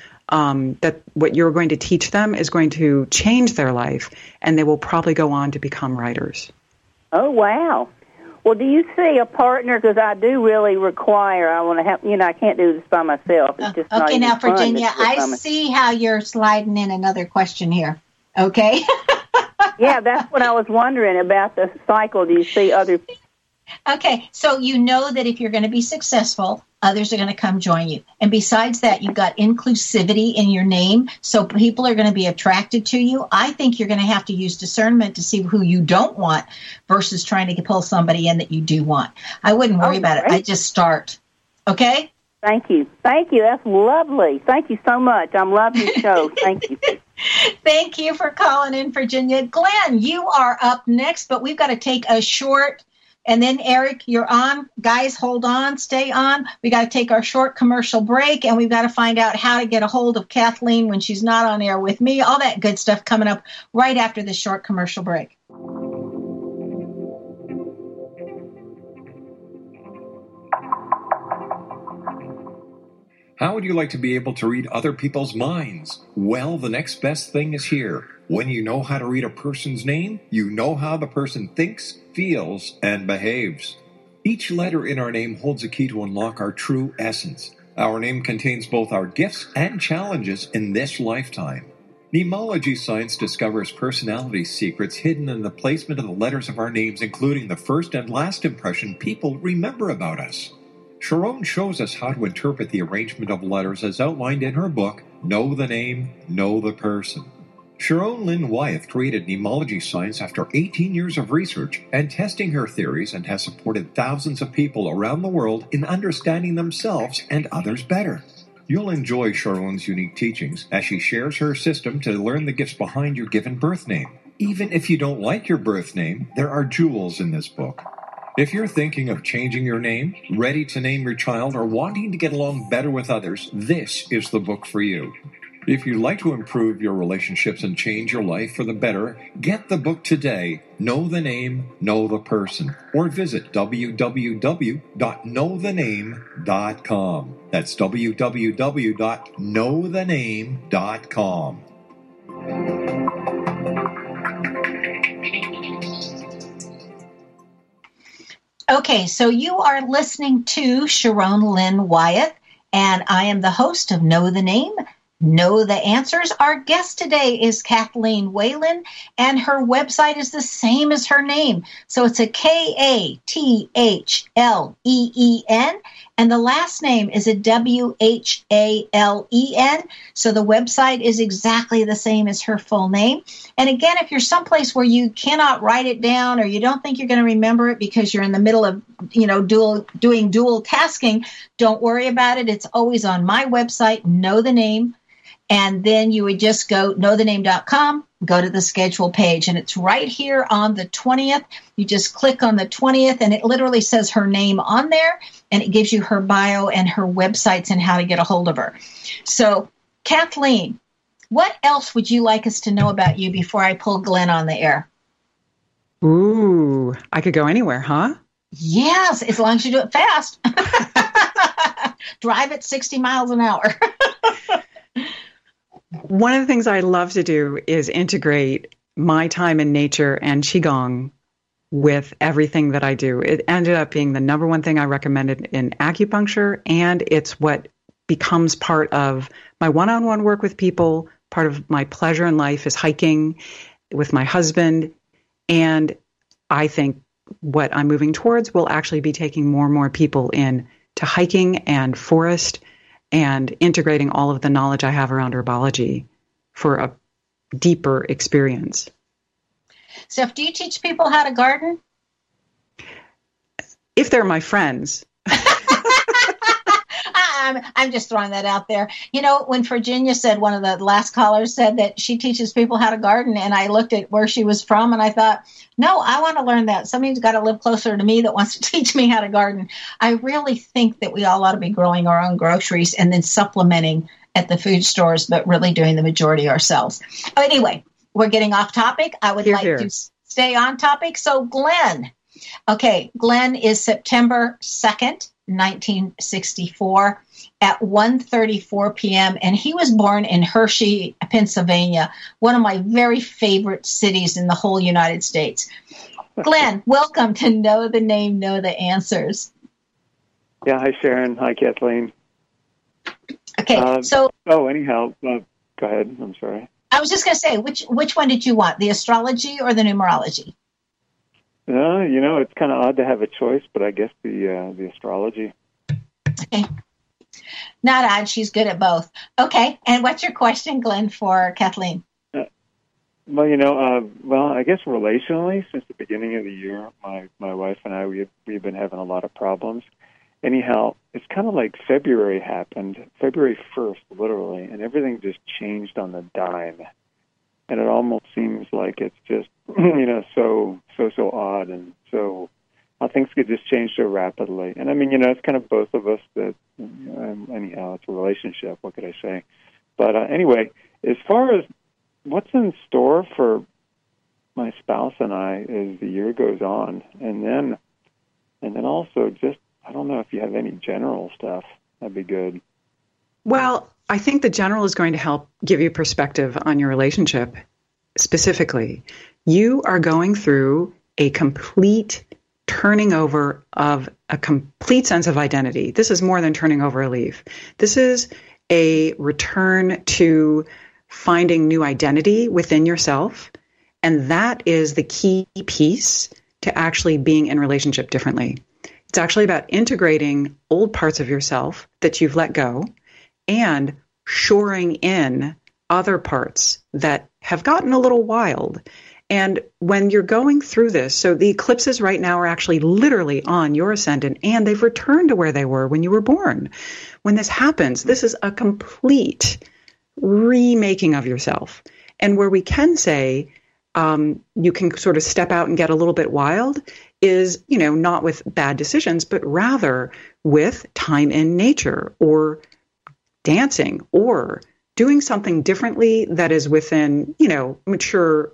[SPEAKER 2] Um, that what you're going to teach them is going to change their life, and they will probably go on to become writers.
[SPEAKER 6] Oh, wow. Well, do you see a partner? Because I do really require, I want to have, you know, I can't do this by myself. It's just not
[SPEAKER 1] Okay,
[SPEAKER 6] even
[SPEAKER 1] now,
[SPEAKER 6] fun to
[SPEAKER 1] Virginia,
[SPEAKER 6] do it by
[SPEAKER 1] I
[SPEAKER 6] myself.
[SPEAKER 1] see how you're sliding in another question here. Okay?
[SPEAKER 6] Yeah, that's what I was wondering about the cycle. Do you see other...
[SPEAKER 1] Okay, so you know that if you're going to be successful, others are going to come join you. And besides that, you've got inclusivity in your name, so people are going to be attracted to you. I think you're going to have to use discernment to see who you don't want versus trying to pull somebody in that you do want. I wouldn't worry
[SPEAKER 6] Oh,
[SPEAKER 1] about it.
[SPEAKER 6] great.
[SPEAKER 1] I just start. Okay?
[SPEAKER 6] Thank you. Thank you. That's lovely. Thank you so much. I'm loving the show. Thank you.
[SPEAKER 1] Thank you for calling in, Virginia. Glenn, you are up next, but we've got to take a short... And then, Eric, you're on. Guys, hold on. Stay on. We got to take our short commercial break, and we've got to find out how to get a hold of Kathleen when she's not on air with me. All that good stuff coming up right after this short commercial break.
[SPEAKER 7] How would you like to be able to read other people's minds? Well, the next best thing is here. When you know how to read a person's name, you know how the person thinks, feels, and behaves. Each letter in our name holds a key to unlock our true essence. Our name contains both our gifts and challenges in this lifetime. Nemology science discovers personality secrets hidden in the placement of the letters of our names, including the first and last impression people remember about us. Sharon shows us how to interpret the arrangement of letters as outlined in her book, Know the Name, Know the Person. Sharon Lynn Wyeth created Nemology science after eighteen years of research and testing her theories, and has supported thousands of people around the world in understanding themselves and others better. You'll enjoy Sharon's unique teachings as she shares her system to learn the gifts behind your given birth name. Even if you don't like your birth name, there are jewels in this book. If you're thinking of changing your name, ready to name your child, or wanting to get along better with others, this is the book for you. If you'd like to improve your relationships and change your life for the better, get the book today, Know the Name, Know the Person, or visit w w w dot know the name dot com. That's w w w dot know the name dot com.
[SPEAKER 1] Okay, so you are listening to Sharon Lynn Wyeth, and I am the host of Know the Name, Know the Answers. Our guest today is Kathleen Whalen, and her website is the same as her name. So it's a K A T H L E E N, and the last name is a W H A L E N. So the website is exactly the same as her full name. And again, if you're someplace where you cannot write it down or you don't think you're going to remember it because you're in the middle of, you know, dual doing dual tasking, don't worry about it. It's always on my website, Know the Name. And then you would just go know the name dot com, go to the schedule page, and it's right here on the twentieth. You just click on the twentieth, and it literally says her name on there, and it gives you her bio and her websites and how to get a hold of her. So, Kathleen, what else would you like us to know about you before I pull Glenn on the air?
[SPEAKER 2] Ooh, I could go anywhere, huh?
[SPEAKER 1] Yes, as long as you do it fast. Drive at sixty miles an hour.
[SPEAKER 2] One of the things I love to do is integrate my time in nature and Qigong with everything that I do. It ended up being the number one thing I recommended in acupuncture, and it's what becomes part of my one-on-one work with people. Part of my pleasure in life is hiking with my husband, and I think what I'm moving towards will actually be taking more and more people in to hiking and forest and integrating all of the knowledge I have around herbology for a deeper experience.
[SPEAKER 1] Steph, do you teach people how to garden?
[SPEAKER 2] If they're my friends.
[SPEAKER 1] I'm, I'm just throwing that out there. You know, when Virginia said, one of the last callers said that she teaches people how to garden, and I looked at where she was from and I thought, no, I want to learn that. Somebody's got to live closer to me that wants to teach me how to garden. I really think that we all ought to be growing our own groceries and then supplementing at the food stores, but really doing the majority ourselves. Anyway, we're getting off topic. I would
[SPEAKER 2] Here,
[SPEAKER 1] like
[SPEAKER 2] here.
[SPEAKER 1] to stay on topic. So Glenn, okay, Glenn is September second, nineteen sixty-four at one thirty-four p.m. and he was born in Hershey, Pennsylvania, one of my very favorite cities in the whole United States. Glenn, welcome to Know the Name, Know the Answers.
[SPEAKER 8] Yeah, hi Sharon, hi Kathleen.
[SPEAKER 1] Okay,
[SPEAKER 8] uh,
[SPEAKER 1] so
[SPEAKER 8] oh, anyhow, uh, go ahead. I'm sorry.
[SPEAKER 1] I was just going to say, which which one did you want, the astrology or the numerology?
[SPEAKER 8] Uh, you know, it's kind of odd to have a choice, but I guess the uh, the astrology.
[SPEAKER 1] Okay. Not odd. She's good at both. Okay. And what's your question, Glenn, for Kathleen?
[SPEAKER 8] Uh, well, you know, uh, well, I guess relationally, since the beginning of the year, my, my wife and I, we've, we've been having a lot of problems. Anyhow, it's kind of like February happened, February first, literally, and everything just changed on the dime. And it almost seems like it's just, you know, so, so, so odd and so how things could just change so rapidly. And I mean, you know, it's kind of both of us that, you know, anyhow, it's a relationship. What could I say? But uh, anyway, as far as what's in store for my spouse and I as the year goes on, and then, and then also just, I don't know if you have any general stuff, that'd be good.
[SPEAKER 2] Well, I think the general is going to help give you perspective on your relationship. Specifically, you are going through a complete turning over of a complete sense of identity. This is more than turning over a leaf. This is a return to finding new identity within yourself. And that is the key piece to actually being in relationship differently. It's actually about integrating old parts of yourself that you've let go and shoring in other parts that have gotten a little wild. And when you're going through this, so the eclipses right now are actually literally on your ascendant, and they've returned to where they were when you were born. When this happens, this is a complete remaking of yourself. And where we can say um, you can sort of step out and get a little bit wild is, you know, not with bad decisions, but rather with time in nature or dancing or doing something differently that is within, you know, mature,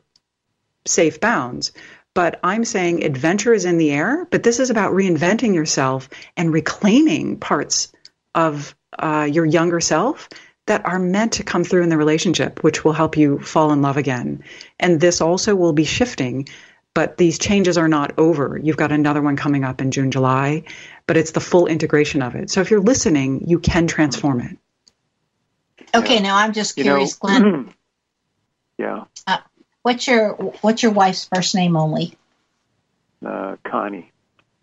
[SPEAKER 2] safe bounds. But I'm saying adventure is in the air, but this is about reinventing yourself and reclaiming parts of uh, your younger self that are meant to come through in the relationship, which will help you fall in love again. And this also will be shifting, but these changes are not over. You've got another one coming up in June, July, but it's the full integration of it. So if you're listening, you can transform it.
[SPEAKER 1] Okay,
[SPEAKER 8] yeah.
[SPEAKER 1] now I'm just
[SPEAKER 8] You
[SPEAKER 1] curious,
[SPEAKER 8] know,
[SPEAKER 1] Glenn.
[SPEAKER 8] yeah,
[SPEAKER 1] Uh, what's your what's your wife's first name only?
[SPEAKER 8] uh, Connie.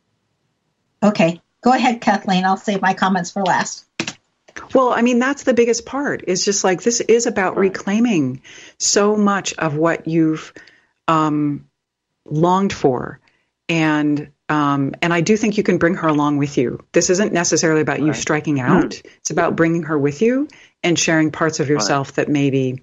[SPEAKER 1] Okay, go ahead, Kathleen. I'll save my comments for last.
[SPEAKER 2] Well, I mean, that's the biggest part. It's just like this is about
[SPEAKER 8] Right.
[SPEAKER 2] reclaiming so much of what you've um, longed for. And um, and I do think you can bring her along with you. This isn't necessarily about you
[SPEAKER 8] Right.
[SPEAKER 2] striking out. It's about bringing her with you and sharing parts of yourself that maybe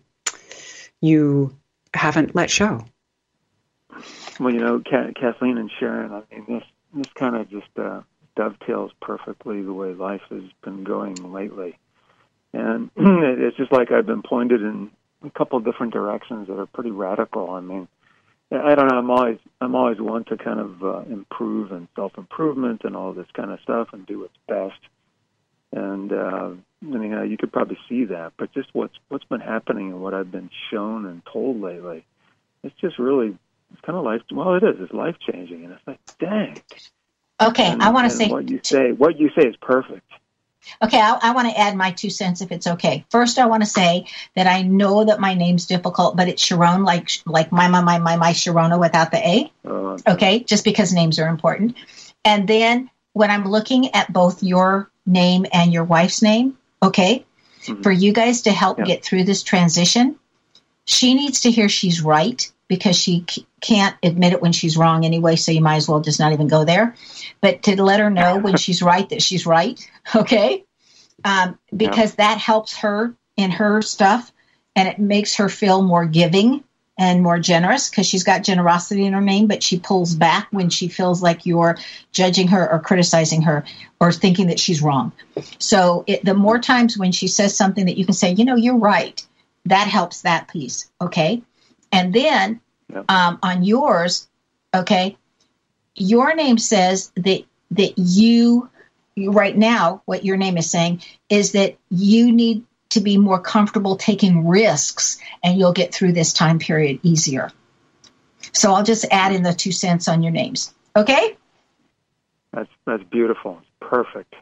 [SPEAKER 2] you haven't let show.
[SPEAKER 8] Well, you know, Ka- Kathleen and Sharon, I mean, this this kind of just uh, dovetails perfectly the way life has been going lately. And it's just like I've been pointed in a couple of different directions that are pretty radical. I mean, I don't know. I'm always I'm always one to kind of uh, improve and self-improvement and all this kind of stuff and do what's best. And uh, I mean, uh, you could probably see that. But just what's what's been happening and what I've been shown and told lately, it's just really it's kind of life. Well, it is. It's life changing, and it's like, dang.
[SPEAKER 1] Okay,
[SPEAKER 8] And,
[SPEAKER 1] I want to
[SPEAKER 8] and
[SPEAKER 1] say
[SPEAKER 8] what you say. What you say is perfect.
[SPEAKER 1] Okay, I, I want to add my two cents if it's okay. First, I want to say that I know that my name's difficult, but it's Sharon, like like my my my my my Sharona without the A.
[SPEAKER 8] Uh,
[SPEAKER 1] Okay, just because names are important. And then when I'm looking at both your name and your wife's name, okay,
[SPEAKER 8] mm-hmm.
[SPEAKER 1] for you guys to help
[SPEAKER 8] Yeah.
[SPEAKER 1] get through this transition, she needs to hear she's right because she c- can't admit it when she's wrong anyway, so you might as well just not even go there. But to let her know when she's right that she's right, okay? Um, because yeah. that helps her in her stuff, and it makes her feel more giving and more generous because she's got generosity in her name, but she pulls back when she feels like you're judging her or criticizing her or thinking that she's wrong. So it, the more times when she says something that you can say, you know, you're right, that helps that piece, okay? And then yep. um, on yours, okay, your name says that that you, you, right now, what your name is saying is that you need to be more comfortable taking risks and you'll get through this time period easier. So I'll just add in the two cents on your names, okay?
[SPEAKER 8] That's that's beautiful. It's perfect.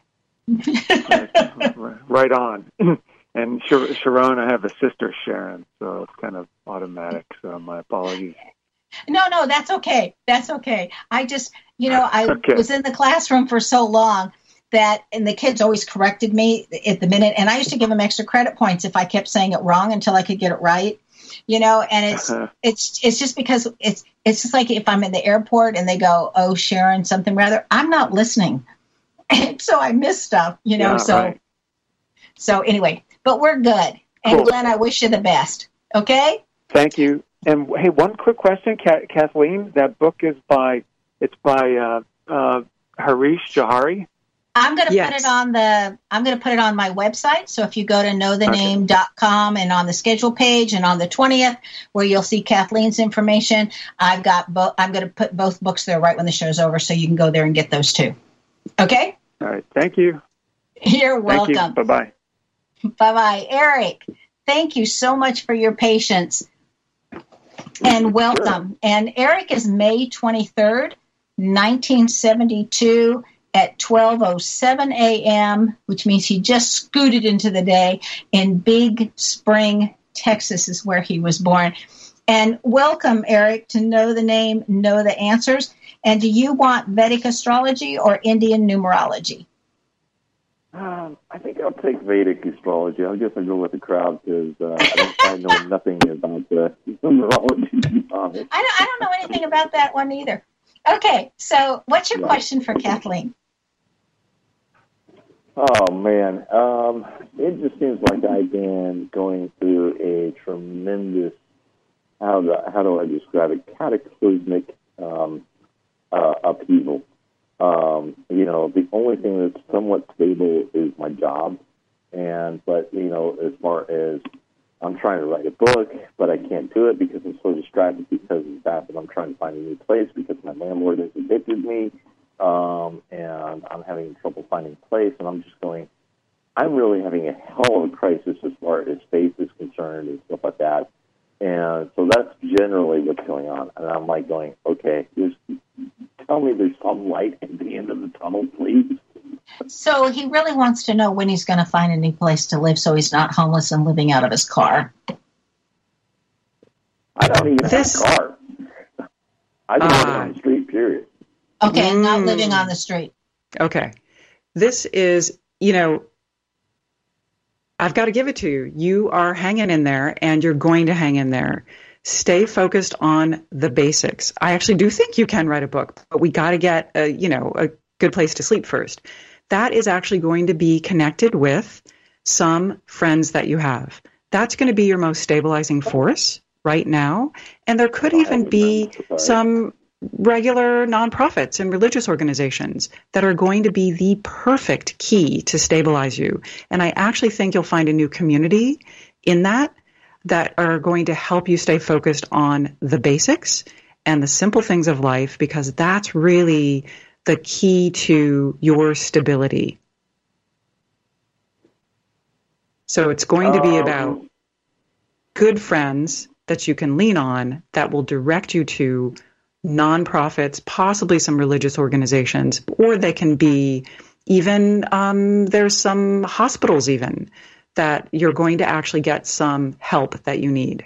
[SPEAKER 8] right, right on. And Shar- Sharon, I have a sister, Sharon, so it's kind of automatic, so my apologies.
[SPEAKER 1] No, no, that's okay. That's okay. I just, you know, I
[SPEAKER 8] okay.
[SPEAKER 1] was in the classroom for so long that, and the kids always corrected me at the minute, and I used to give them extra credit points if I kept saying it wrong until I could get it right, you know, and it's, uh-huh. it's, it's just because it's, it's just like if I'm in the airport and they go, oh, Sharon, something rather, I'm not listening. And so I miss stuff, you know,
[SPEAKER 8] yeah,
[SPEAKER 1] so,
[SPEAKER 8] right.
[SPEAKER 1] so anyway. But we're good. And
[SPEAKER 8] cool.
[SPEAKER 1] Glenn, I wish you the best. Okay?
[SPEAKER 8] Thank you. And hey, one quick question, Kathleen. That book is by, it's by uh, uh, Harish Johari.
[SPEAKER 1] I'm going to
[SPEAKER 2] yes.
[SPEAKER 1] put it on the, I'm going to put it on my website. So if you go to know the name dot com and on the schedule page and on the twentieth, where you'll see Kathleen's information, I've got both, I'm going to put both books there right when the show's over so you can go there and get those too. Okay?
[SPEAKER 8] All right. Thank you.
[SPEAKER 1] You're welcome.
[SPEAKER 8] Thank you. Bye-bye.
[SPEAKER 1] Bye-bye. Eric, thank you so much for your patience and welcome. Sure. And Eric is May twenty-third, nineteen seventy-two at twelve oh seven a.m., which means he just scooted into the day in Big Spring, Texas is where he was born. And welcome, Eric, to Know the Name, Know the Answers. And do you want Vedic astrology or Indian numerology?
[SPEAKER 9] Um, I think I'll take Vedic astrology. I guess I'll go with the crowd because uh, I, I know nothing about the numerology.
[SPEAKER 1] I don't, I don't know anything about that one either. Okay, so what's your yeah. question for Kathleen?
[SPEAKER 9] Oh, man. Um, it just seems like I've been going through a tremendous, how do, how do I describe it, cataclysmic um, uh, upheaval. Um, you know, the only thing that's somewhat stable is my job. And, but, you know, as far as I'm trying to write a book, but I can't do it because I'm so distracted because of that, but I'm trying to find a new place because my landlord has evicted me, um, and I'm having trouble finding a place, and I'm just going, I'm really having a hell of a crisis as far as faith is concerned and stuff like that. And so that's generally what's going on. And I'm like going, okay, just tell me there's some light at the end of the tunnel, please.
[SPEAKER 1] So he really wants to know when he's going to find a new place to live so he's not homeless and living out of his car.
[SPEAKER 9] I don't even
[SPEAKER 2] This-
[SPEAKER 9] have a car. I just live
[SPEAKER 2] Ah.
[SPEAKER 9] on the street, period.
[SPEAKER 1] Okay,
[SPEAKER 2] Mm.
[SPEAKER 1] not living on the street.
[SPEAKER 2] Okay. This is, you know, I've got to give it to you. You are hanging in there, and you're going to hang in there. Stay focused on the basics. I actually do think you can write a book, but we got to get a, you know, a good place to sleep first. That is actually going to be connected with some friends that you have. That's going to be your most stabilizing force right now. And there could even be some regular nonprofits and religious organizations that are going to be the perfect key to stabilize you. And I actually think you'll find a new community in that that are going to help you stay focused on the basics and the simple things of life, because that's really the key to your stability. So it's going to be about good friends that you can lean on that will direct you to nonprofits, possibly some religious organizations, or they can be even, um, there's some hospitals even that you're going to actually get some help that you need.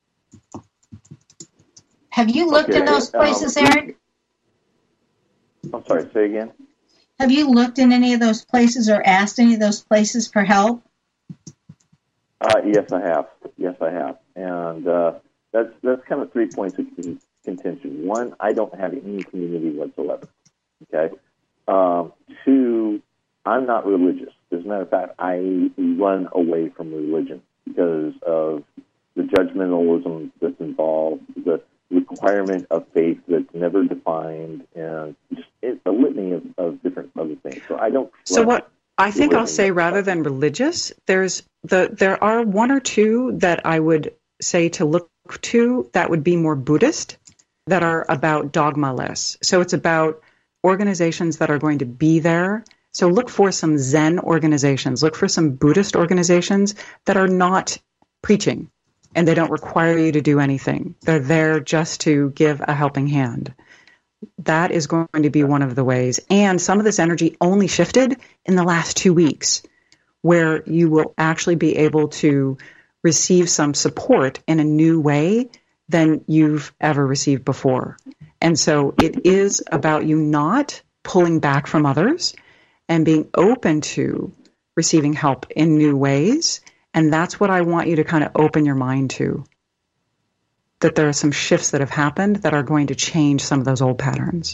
[SPEAKER 1] Have you looked
[SPEAKER 9] Okay,
[SPEAKER 1] in those places,
[SPEAKER 9] um,
[SPEAKER 1] Eric?
[SPEAKER 9] I'm sorry, say again?
[SPEAKER 1] Have you looked in any of those places or asked any of those places for help?
[SPEAKER 9] Uh, yes, I have. Yes, I have. And uh, that's that's kind of three points of con- contention. One, I don't have any community whatsoever. Okay. Um, two, I'm not religious. As a matter of fact, I run away from religion because of the judgmentalism that's involved, the requirement of faith that's never defined, and just it's a litany of, of different other things. So I don't.
[SPEAKER 2] So what I think I'll
[SPEAKER 9] religion.
[SPEAKER 2] say, rather than religious, there's the there are one or two that I would say to look to that would be more Buddhist, that are about dogma-less. So it's about organizations that are going to be there. So look for some Zen organizations, look for some Buddhist organizations that are not preaching, and they don't require you to do anything. They're there just to give a helping hand. That is going to be one of the ways. And some of this energy only shifted in the last two weeks, where you will actually be able to receive some support in a new way than you've ever received before. And so it is about you not pulling back from others and being open to receiving help in new ways. And that's what I want you to kind of open your mind to, that there are some shifts that have happened that are going to change some of those old patterns.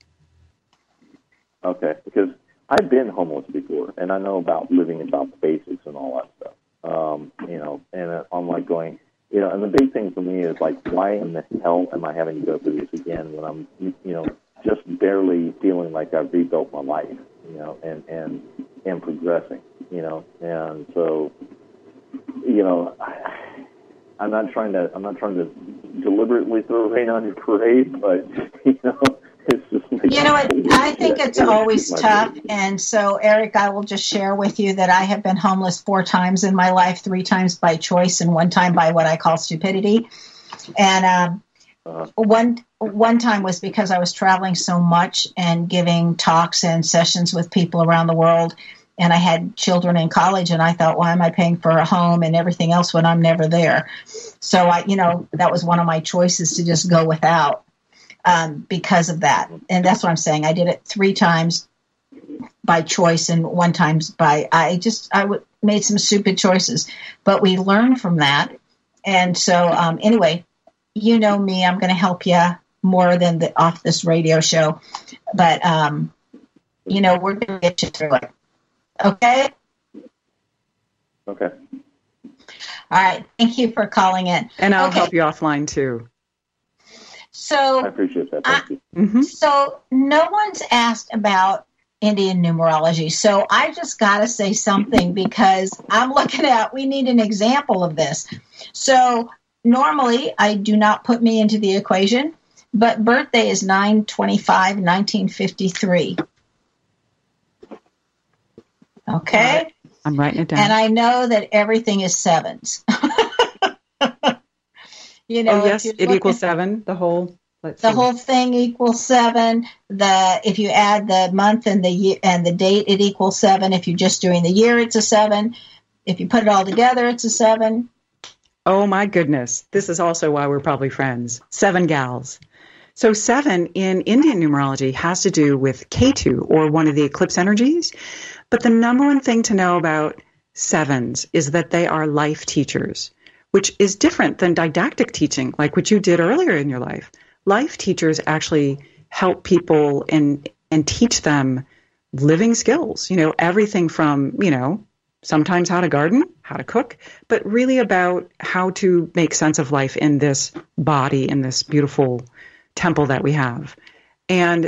[SPEAKER 9] Okay, because I've been homeless before, and I know about living about the basics and all that stuff. Um, you know, and I'm like going, you know, and the big thing for me is like, why in the hell am I having to go through this again when I'm, you know, just barely feeling like I've rebuilt my life, you know, and and and progressing, you know, and so, you know, I, I'm not trying to, I'm not trying to deliberately throw rain on your parade, but you know. It's just like,
[SPEAKER 1] You know what? I think it's always tough. And so, Eric, I will just share with you that I have been homeless four times in my life, three times by choice and one time by what I call stupidity. And um, uh-huh. one one time was because I was traveling so much and giving talks and sessions with people around the world. And I had children in college, and I thought, why am I paying for a home and everything else when I'm never there? So, I, you know, that was one of my choices to just go without. Um, because of that. And that's what I'm saying. I did it three times by choice and one time by, I just, I w- made some stupid choices, but we learned from that. And so, um, anyway, you know me, I'm going to help you more than the off this radio show, but, um, you know, we're going to get you through it. Okay.
[SPEAKER 9] Okay.
[SPEAKER 1] All right. Thank you for calling in.
[SPEAKER 2] And I'll
[SPEAKER 1] okay.
[SPEAKER 2] help you offline too.
[SPEAKER 1] So
[SPEAKER 9] I appreciate that. Thank
[SPEAKER 1] I,
[SPEAKER 9] you.
[SPEAKER 2] Mm-hmm.
[SPEAKER 1] So no one's asked about Indian numerology. So I just got to say something because I'm looking at, we need an example of this. So normally I do not put me into the equation, but birthday is nine twenty-five nineteen fifty-three. Okay.
[SPEAKER 2] Right. I'm writing it down.
[SPEAKER 1] And I know that everything is sevens. You know,
[SPEAKER 2] oh, yes,
[SPEAKER 1] it
[SPEAKER 2] equals seven, the whole Let's
[SPEAKER 1] the
[SPEAKER 2] see.
[SPEAKER 1] whole thing equals seven. The if you add the month and the year and the date, it equals seven. If you're just doing the year, it's a seven. If you put it all together, it's a seven.
[SPEAKER 2] Oh my goodness. This is also why we're probably friends. Seven gals. So seven in Indian numerology has to do with Ketu, or one of the eclipse energies. But the number one thing to know about sevens is that they are life teachers, which is different than didactic teaching, like what you did earlier in your life. Life teachers actually help people and and teach them living skills, you know, everything from, you know, sometimes how to garden, how to cook, but really about how to make sense of life in this body, in this beautiful temple that we have. And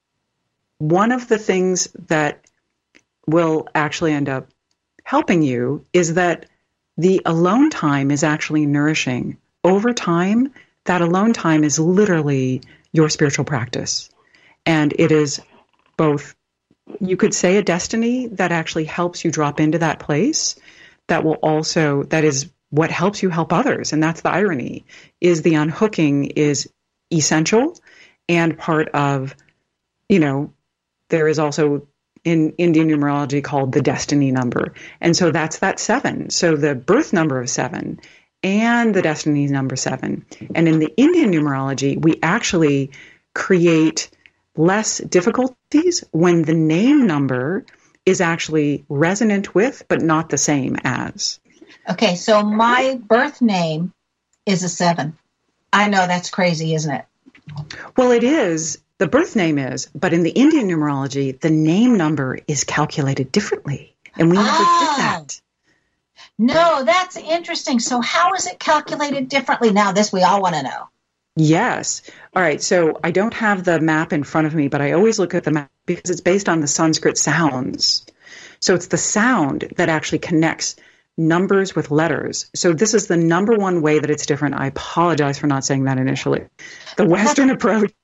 [SPEAKER 2] one of the things that will actually end up helping you is that the alone time is actually nourishing. Over time, that alone time is literally your spiritual practice. And it is both, you could say, a destiny that actually helps you drop into that place that will also, that is what helps you help others. And that's the irony, is the unhooking is essential and part of, you know, there is also in Indian numerology called the destiny number. And so that's that seven. So the birth number of seven and the destiny number seven. And in the Indian numerology, we actually create less difficulties when the name number is actually resonant with, but not the same as.
[SPEAKER 1] Okay, so my birth name is a seven. I know that's crazy, isn't it?
[SPEAKER 2] Well, it is. The birth name is, but in the Indian numerology, the name number is calculated differently. And we never
[SPEAKER 1] Ah.
[SPEAKER 2] did that.
[SPEAKER 1] No, that's interesting. So how is it calculated differently? Now, this we all want to know.
[SPEAKER 2] Yes. All right. So I don't have the map in front of me, but I always look at the map because it's based on the Sanskrit sounds. So it's the sound that actually connects numbers with letters. So this is the number one way that it's different. I apologize for not saying that initially. The Western approach,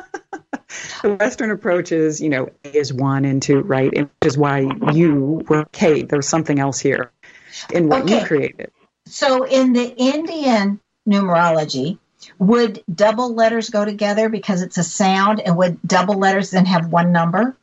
[SPEAKER 2] the Western approach is, you know, A is one and two, right? And which is why you were, okay, there's something else here in what
[SPEAKER 1] Okay.
[SPEAKER 2] you created.
[SPEAKER 1] So in the Indian numerology, would double letters go together because it's a sound, and would double letters then have one number?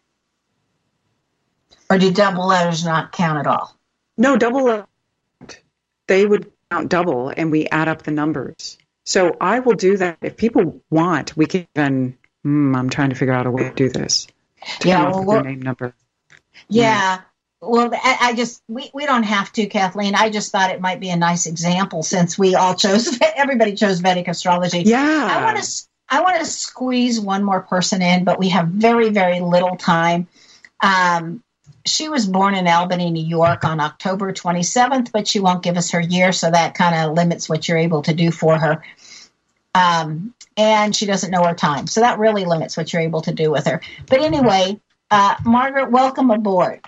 [SPEAKER 1] Or do double letters not count at all?
[SPEAKER 2] No, double, they would count double and we add up the numbers. So I will do that. If people want, we can even, mm, I'm trying to figure out a way to do this. To
[SPEAKER 1] Yeah,
[SPEAKER 2] come up
[SPEAKER 1] well,
[SPEAKER 2] with
[SPEAKER 1] we're-
[SPEAKER 2] their name number.
[SPEAKER 1] Yeah. Well, I, I just, we, we don't have to, Kathleen. I just thought it might be a nice example since we all chose, everybody chose Vedic astrology.
[SPEAKER 2] Yeah.
[SPEAKER 1] I want to, I want to squeeze one more person in, but we have very, very little time. Um, she was born in Albany, New York on October twenty-seventh, but she won't give us her year. So that kind of limits what you're able to do for her. Um, and she doesn't know her time. So that really limits what you're able to do with her. But anyway, uh, Margaret, welcome aboard.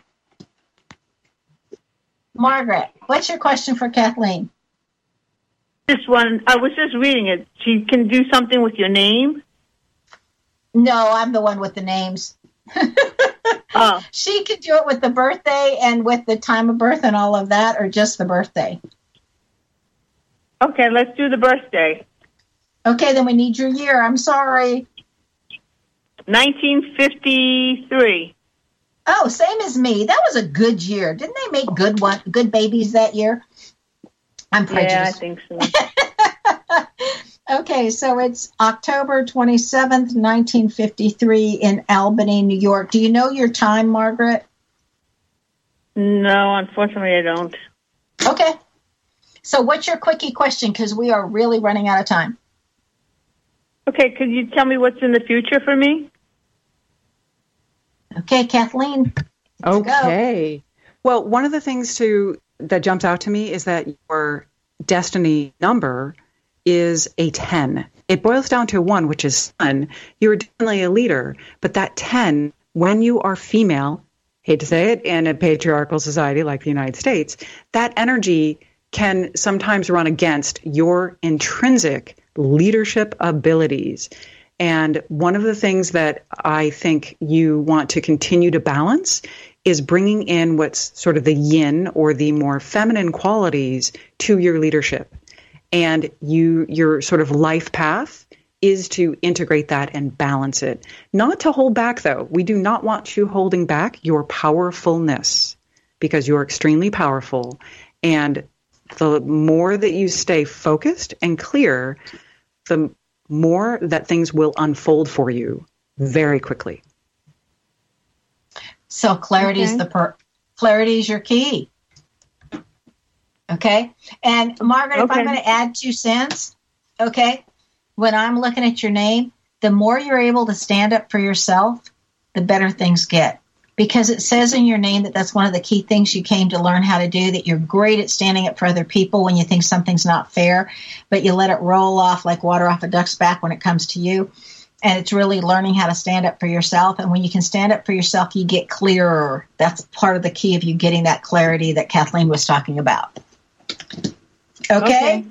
[SPEAKER 1] Margaret, what's your question for Kathleen?
[SPEAKER 10] This one, I was just reading it. She can do something with your name?
[SPEAKER 1] No, I'm the one with the names.
[SPEAKER 10] Oh.
[SPEAKER 1] She could do it with the birthday and with the time of birth and all of that, or just the birthday.
[SPEAKER 10] Okay, let's do the birthday.
[SPEAKER 1] Okay, then we need your year. I'm sorry.
[SPEAKER 10] nineteen fifty-three.
[SPEAKER 1] Oh, same as me. That was a good year. Didn't they make good one, good babies that year? I'm prejudiced.
[SPEAKER 10] Yeah, I think so.
[SPEAKER 1] Okay, so it's October twenty-seventh, nineteen fifty-three in Albany, New York. Do you know your time, Margaret?
[SPEAKER 10] No, unfortunately I don't.
[SPEAKER 1] Okay. So what's your quickie question? Because we are really running out of time.
[SPEAKER 10] Okay, could you tell me what's in the future for me?
[SPEAKER 1] Okay, Kathleen.
[SPEAKER 2] Okay. Well, one of the things to that jumps out to me is that your destiny number is a ten. It boils down to one, which is sun. You're definitely a leader, but that ten, when you are female, hate to say it, in a patriarchal society like the United States, that energy can sometimes run against your intrinsic leadership abilities. And one of the things that I think you want to continue to balance is bringing in what's sort of the yin or the more feminine qualities to your leadership. And you, your sort of life path is to integrate that and balance it. Not to hold back, though. We do not want you holding back your powerfulness, because you're extremely powerful. And the more that you stay focused and clear, the more that things will unfold for you very quickly.
[SPEAKER 1] So clarity okay. is the per- clarity is your key. Okay. And Margaret, okay. if I'm going to add two cents, okay, when I'm looking at your name, the more you're able to stand up for yourself, the better things get. Because it says in your name that that's one of the key things you came to learn how to do, that you're great at standing up for other people when you think something's not fair, but you let it roll off like water off a duck's back when it comes to you. And it's really learning how to stand up for yourself. And when you can stand up for yourself, you get clearer. That's part of the key of you getting that clarity that Kathleen was talking about. Okay? okay.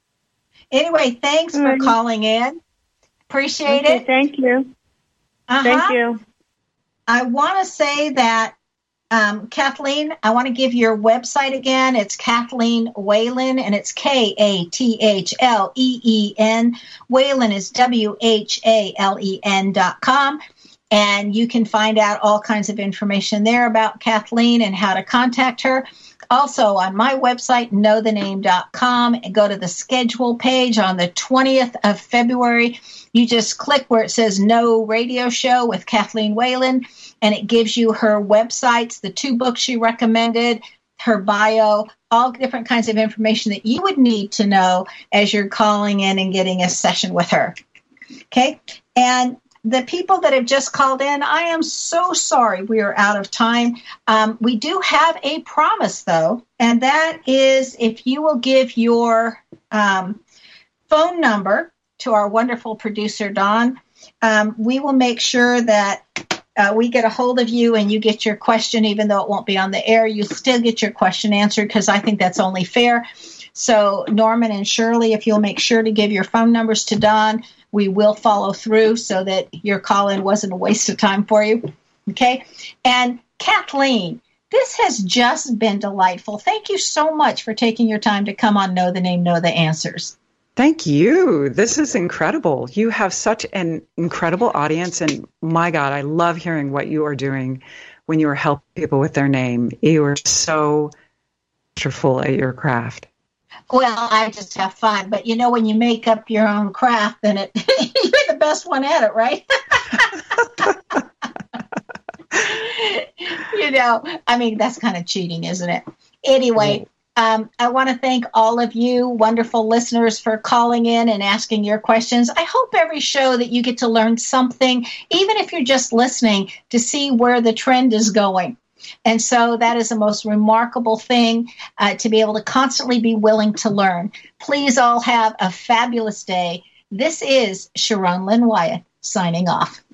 [SPEAKER 1] Anyway, thanks for mm-hmm. calling in. Appreciate
[SPEAKER 10] okay,
[SPEAKER 1] it.
[SPEAKER 10] Thank you.
[SPEAKER 1] Uh-huh.
[SPEAKER 10] Thank you.
[SPEAKER 1] I want to say that, um, Kathleen, I want to give your website again. It's Kathleen Whalen, and it's K A T H L E E N. Whalen is W H A L E N dot com. And you can find out all kinds of information there about Kathleen and how to contact her. Also, on my website, know the name dot com, and go to the schedule page on the twentieth of February. You just click where it says No Radio Show with Kathleen Whalen, and it gives you her websites, the two books she recommended, her bio, all different kinds of information that you would need to know as you're calling in and getting a session with her. Okay? And the people that have just called in, I am so sorry we are out of time. Um, we do have a promise, though, and that is if you will give your um, phone number to our wonderful producer, Don, um, we will make sure that uh, we get a hold of you and you get your question, even though it won't be on the air. You still get your question answered, because I think that's only fair. So Norman and Shirley, if you'll make sure to give your phone numbers to Don, we will follow through so that your call-in wasn't a waste of time for you. Okay? And Kathleen, this has just been delightful. Thank you so much for taking your time to come on Know the Name, Know the Answers.
[SPEAKER 2] Thank you. This is incredible. You have such an incredible audience, and my God, I love hearing what you are doing when you are helping people with their name. You are so wonderful at your craft.
[SPEAKER 1] Well, I just have fun. But, you know, when you make up your own craft, then it you're the best one at it, right? You know, I mean, that's kind of cheating, isn't it? Anyway, um, I want to thank all of you wonderful listeners for calling in and asking your questions. I hope every show that you get to learn something, even if you're just listening, to see where the trend is going. And so that is the most remarkable thing, uh, to be able to constantly be willing to learn. Please all have a fabulous day. This is Sharon Lynn Wyeth signing off.